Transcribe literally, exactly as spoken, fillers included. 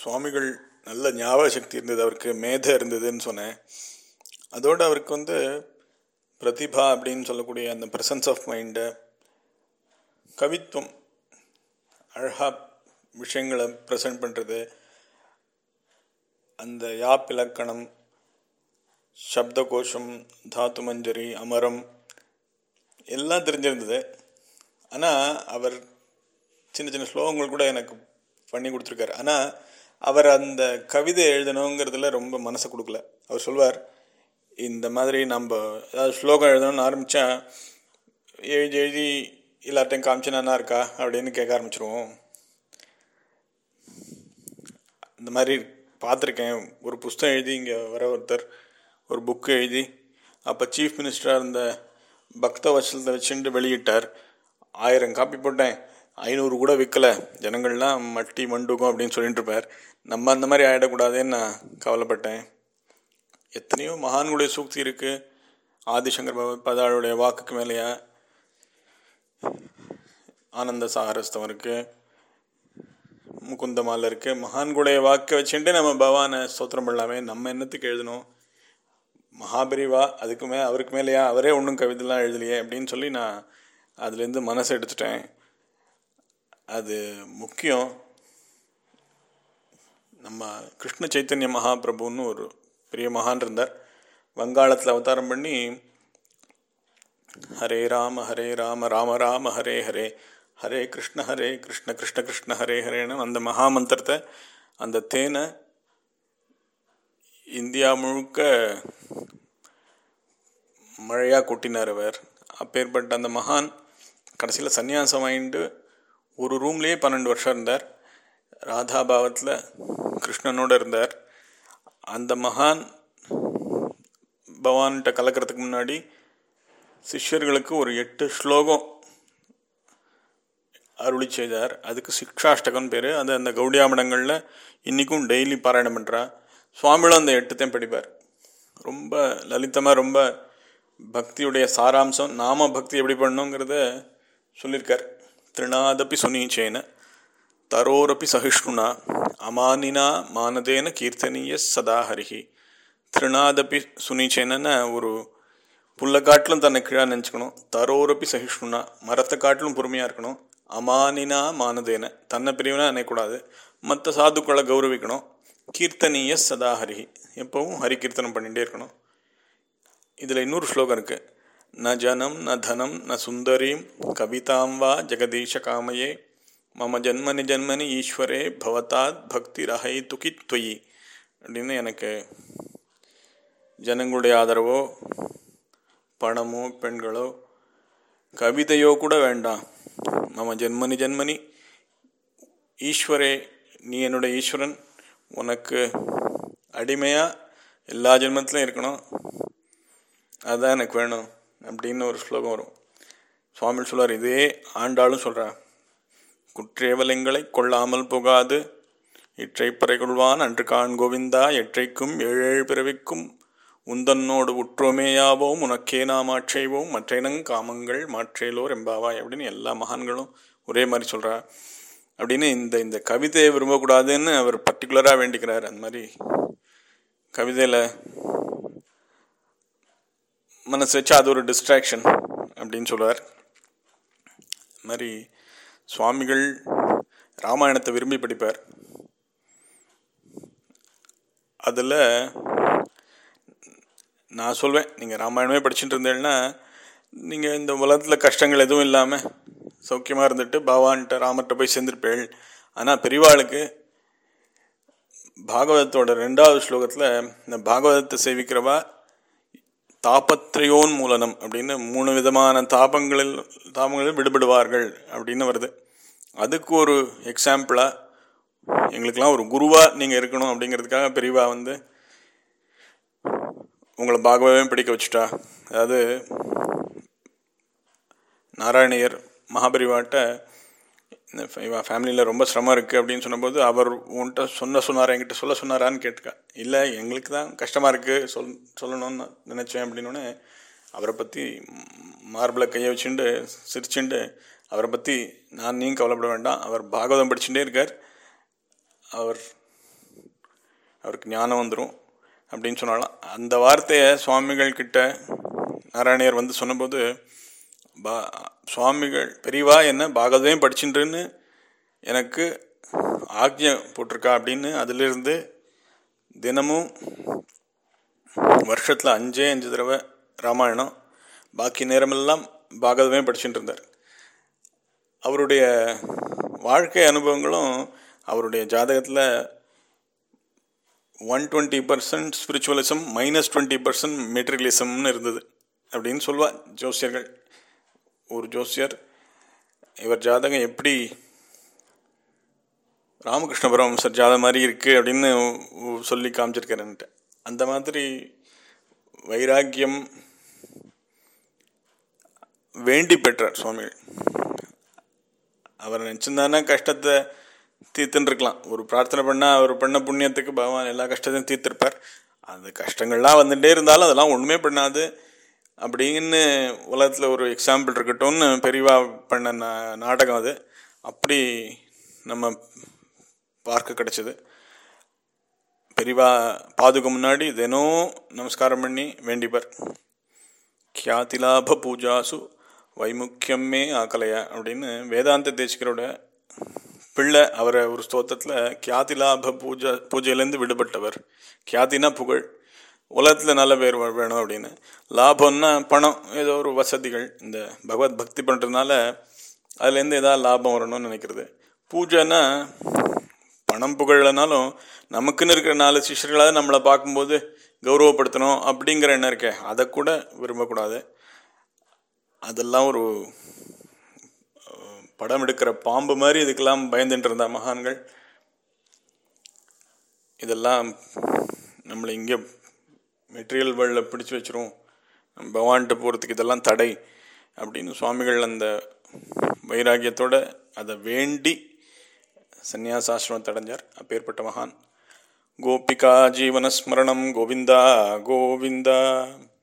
சுவாமிகள் நல்ல ஞாபக சக்தி இருந்தது, அவருக்கு மேதை இருந்ததுன்னு சொன்னேன். அதோடு அவருக்கு வந்து பிரதிபா அப்படின்னு சொல்லக்கூடிய அந்த ப்ரெசன்ஸ் ஆஃப் மைண்டு, கவித்துவம், அழகாக விஷயங்களை ப்ரெசன்ட் பண்ணுறது, அந்த யாப் இலக்கணம், சப்தகோஷம், தாத்து மஞ்சரி, அமரம் எல்லாம் தெரிஞ்சிருந்தது. ஆனால் அவர் சின்ன சின்ன ஸ்லோகங்கள் கூட எனக்கு பண்ணி கொடுத்துருக்காரு. ஆனால் அவர் அந்த கவிதை எழுதணுங்கிறதுல ரொம்ப மனசை கொடுக்கல. அவர் சொல்வார், இந்த மாதிரி நம்ம ஏதாவது ஸ்லோகம் எழுதணும்னு ஆரம்பித்தா எழுதி எழுதி எல்லார்ட்டையும் காமிச்சுனா இருக்கா அப்படின்னு கேட்க ஆரம்பிச்சிருவோம். இந்த மாதிரி பார்த்துருக்கேன். ஒரு புஸ்தகம் எழுதி இங்கே வர ஒருத்தர் ஒரு புக்கு எழுதி அப்போ சீஃப் மினிஸ்டராக இருந்த பக்த வசலத்தை வச்சுட்டு வெளியிட்டார். ஆயிரம் காப்பி போட்டேன், ஐநூறு கூட விற்கலை, ஜனங்கள்லாம் மட்டி மண்டுக்கும் அப்படின்னு சொல்லிட்டு இருப்பார். நம்ம அந்த மாதிரி ஆகிடக்கூடாதுன்னு நான் கவலைப்பட்டேன். எத்தனையோ மகான்களுடைய சூக்தி இருக்குது. ஆதிசங்கர் பதாளுடைய வாக்குக்கு மேலேயா ஆனந்த சாகரஸ்தம் இருக்குது, முகுந்தமால இருக்குது. மகான்களுடைய வாக்கை வச்சுட்டு நம்ம பகவானை ஸ்தோத்திரம் பண்ணலாமே, நம்ம என்னத்துக்கு எழுதணும்? மகாபெரிவா அதுக்கு மே அவருக்கு மேலேயா, அவரே ஒன்றும் கவிதைலாம் எழுதலையே அப்படின்னு சொல்லி நான் அதுலேருந்து மனசை எடுத்துட்டேன். அது முக்கியம். நம்ம கிருஷ்ண சைத்தன்ய மகாபிரபுன்னு ஒரு பெரிய மகான் இருந்தார். வங்காளத்தில் அவதாரம் பண்ணி ஹரே ராம ஹரே ராம ராம ராம ஹரே ஹரே ஹரே கிருஷ்ண ஹரே கிருஷ்ண கிருஷ்ண கிருஷ்ண ஹரே ஹரேன்னு அந்த மகாமந்திரத்தை, அந்த தேனை இந்தியா முழுக்க மழையாக கொட்டினார் அவர். அப்பேற்பட்ட அந்த மகான் கடைசியில் சன்னியாசம் வாங்கிட்டு ஒரு ரூம்லேயே பன்னெண்டு வருஷம் இருந்தார். ராதாபாவத்தில் கிருஷ்ணனோடு இருந்தார். அந்த மகான் பகவான்கிட்ட கலக்கிறதுக்கு முன்னாடி சிஷ்யர்களுக்கு ஒரு எட்டு ஸ்லோகம் அருளி செய்தார். அதுக்கு சிக்ஷாஷ்டகம்னு பேர். அது அந்த கௌடியாமடங்களில் இன்றைக்கும் டெய்லி பாராயணம் பண்ணுறா. சுவாமிகளும் அந்த எட்டுத்தையும் படிப்பார். ரொம்ப லலிதமாக, ரொம்ப பக்தியுடைய சாராம்சம், நாம பக்தி எப்படி பண்ணணுங்கிறத சொல்லியிருக்கார். திருநாதப்பி சுனீச்சேன தரோரப்பி சகிஷ்ணுனா அமானினா மானதேன கீர்த்தனீய சதா ஹரிஹி. திருநாதப்பி சுனீச்சேன ஒரு புல்லை காட்டிலும் தன்னை கீழாக நினச்சிக்கணும். தரோரப்பி சகிஷ்ணுனா மரத்தை காட்டிலும் பொறுமையாக இருக்கணும். அமானினா மானதேன தன்னை பிரிவினா நினைக்கூடாது. மற்ற சாதுக்களை கௌரவிக்கணும். கீர்த்தனீய சதா ஹரிஹி எப்பவும் ஹரி கீர்த்தனம் பண்ணிகிட்டே இருக்கணும். இதில் இன்னொரு ஸ்லோகம் இருக்குது. ந ஜனம் ந தனம் ந சுந்தரீம் கவிதாம் வா ஜெகதீஷ காமயே மம ஜன்மனி ஜன்மனி ஈஸ்வரே பவதாத் பக்தி ரஹை துகி துயி அப்படின்னு, எனக்கு ஜனங்களுடைய ஆதரவோ பணமோ பெண்களோ கவிதையோ கூட வேண்டாம். மம ஜன்மனி ஜன்மனி ஈஸ்வரே, நீ என்னுடைய ஈஸ்வரன், உனக்கு அடிமையாக எல்லா ஜென்மத்திலையும் இருக்கணும், அதுதான் எனக்கு வேணும் அப்படின்னு ஒரு ஸ்லோகம் வரும். சுவாமி சொல்வார், இதே ஆண்டாளும் சொல்கிறா. குற்றேவலங்களை கொள்ளாமல் புகாது இற்றை பறைகொள்வான் அன்று கான் கோவிந்தா எற்றைக்கும் ஏழேழு பிறவிக்கும் உந்தன்னோடு உற்றோமேயாவோம் உனக்கே நாம் ஆட்சேவோம் மற்றைனங் காமங்கள் மாற்றேலோர் எம்பாவாய் அப்படின்னு எல்லா மகான்களும் ஒரே மாதிரி சொல்கிறா. அப்படின்னு இந்த இந்த கவிதையை விரும்பக்கூடாதுன்னு அவர் பர்டிகுலராக வேண்டிக்கிறார். அந்த மாதிரி கவிதையில் மனசு வச்சா அது ஒரு டிஸ்ட்ராக்ஷன் அப்படின்னு சொல்லுவார். அது மாதிரி சுவாமிகள் ராமாயணத்தை விரும்பி படிப்பார். அதில் நான் சொல்வேன், நீங்கள் ராமாயணமே படிச்சுட்டு இருந்தேன்னா நீங்கள் இந்த உலகத்தில் கஷ்டங்கள் எதுவும் இல்லாமல் சௌக்கியமாக இருந்துட்டு பகவான்கிட்ட ராமர்கிட்ட போய் சேர்ந்துருப்பேள். ஆனால் பெரியவாளுக்கு பாகவதத்தோட ரெண்டாவது ஸ்லோகத்தில் இந்த பாகவதத்தை சேவிக்கிறவா தாபத்ரயோன் மூலனம் அப்படின்னு மூணு விதமான தாபங்களில் தாபங்களில் விடுபடுவார்கள் அப்படின்னு வருது. அதுக்கு ஒரு எக்ஸாம்பிளாக எங்களுக்கெல்லாம் ஒரு குருவாக நீங்கள் இருக்கணும் அப்படிங்கிறதுக்காக பெரியவா வந்து உங்களை பாகவதமே படிக்க வச்சுட்டா. அதாவது நாராயணியர் மகாபெரிவாட்ட இந்த ஃபேமிலியில் ரொம்ப சிரமம் இருக்குது அப்படின்னு சொன்னபோது அவர் உன்கிட்ட சொன்ன சொன்னார், என்கிட்ட சொல்ல சொன்னாரான்னு கேட்டுக்கா. இல்லை, எங்களுக்கு தான் கஷ்டமாக இருக்குது சொல் சொல்லணும்னு நினச்சேன் அப்படின்னோடனே அவரை பற்றி மார்பிளை கையை வச்சுட்டு சிரிச்சுண்டு அவரை பற்றி நான் நீங்க கவலைப்பட வேண்டாம், அவர் பாகவதம் படிச்சுட்டே இருக்கார், அவர் அவருக்கு ஞானம் வந்துடும் அப்படின்னு சொன்னாலாம். அந்த வார்த்தையை சுவாமிகள் கிட்ட நாராயணியர் வந்து சொன்னபோது, பா சுவாமிகள் பெரியவா என்ன பாகவதம் படிச்சுட்டுன்னு எனக்கு ஆக்ஞை போட்டிருக்கா அப்படின்னு அதிலிருந்து தினமும் வருஷத்தில் அஞ்சே அஞ்சு தடவை ராமாயணம், பாக்கி நேரமெல்லாம் பாகவதமே படிச்சுட்டு இருந்தார். அவருடைய வாழ்க்கை அனுபவங்களும் அவருடைய ஜாதகத்தில் one twenty percent spiritualism minus twenty percent மெட்டீரியலிசம்னு இருந்தது அப்படின்னு சொல்லுவார் ஜோசியர்கள். ஒரு ஜோசியர் இவர் ஜாதகம் எப்படி ராமகிருஷ்ண பரமஹம்சர் ஜாதகம் மாதிரி இருக்குது அப்படின்னு சொல்லி காமிச்சிருக்காருன்ட்டு. அந்த மாதிரி வைராக்கியம் வேண்டி பெற்றார் சுவாமிகள். அவர் நினச்சிருந்தானே கஷ்டத்தை தீர்த்துருக்கலாம். ஒரு பிரார்த்தனை பண்ணால் அவர் பண்ண புண்ணியத்துக்கு பகவான் எல்லா கஷ்டத்தையும் தீர்த்திருப்பார். அந்த கஷ்டங்கள்லாம் வந்துகிட்டே இருந்தாலும் அதெல்லாம் ஒன்றுமே பண்ணாது அப்படின்னு உலகத்தில் ஒரு எக்ஸாம்பிள் இருக்கட்டும்னு பெரியவா பண்ண நா நாடகம் அது. அப்படி நம்ம பார்க்க கிடச்சிது. பெரியவா பாதுகம் முன்னாடி தினம் நமஸ்காரம் பண்ணி வேண்டிப்பார். கியாதிலாப பூஜாசு வைமுக்கியமே ஆக்கலையா அப்படின்னு வேதாந்த தேசிகரோட பிள்ளை அவரை ஒரு ஸ்தோத்திரத்தில் கியாதிலாப பூஜா பூஜையிலேருந்து விடுபட்டவர். கியாதினா புகழ், உலகத்தில் நல்ல பேர் வேணும் அப்படின்னு. லாபம்னா பணம், ஏதோ ஒரு வசதிகள். இந்த பகவத் பக்தி பண்ணுறதுனால அதுலேருந்து ஏதாவது லாபம் வரணும்னு நினைக்கிறது. பூஜைன்னா பணம் புகழனாலும் நமக்குன்னு இருக்கிற நாலு சிஷ்யர்களாவது நம்மளை பார்க்கும்போது கௌரவப்படுத்தணும் அப்படிங்கிற எண்ணம் இருக்கே, அதை கூட விரும்பக்கூடாது. அதெல்லாம் ஒரு படம் எடுக்கிற பாம்பு மாதிரி இதுக்கெல்லாம் பயந்துட்டு இருந்தா மகான்கள். இதெல்லாம் நம்மளை இங்கே மெட்டீரியல் வேர்ல்டில் பிடிச்சி வச்சிரும், பகவான்கிட்ட போகிறதுக்கு இதெல்லாம் தடை அப்படின்னு சுவாமிகள் அந்த வைராகியத்தோடு அதை வேண்டி சந்நியாசாசிரமத்தை அடைஞ்சார். அப்பேற்பட்ட மகான். கோபிகா ஜீவனஸ்மரணம் கோவிந்தா கோவிந்தா.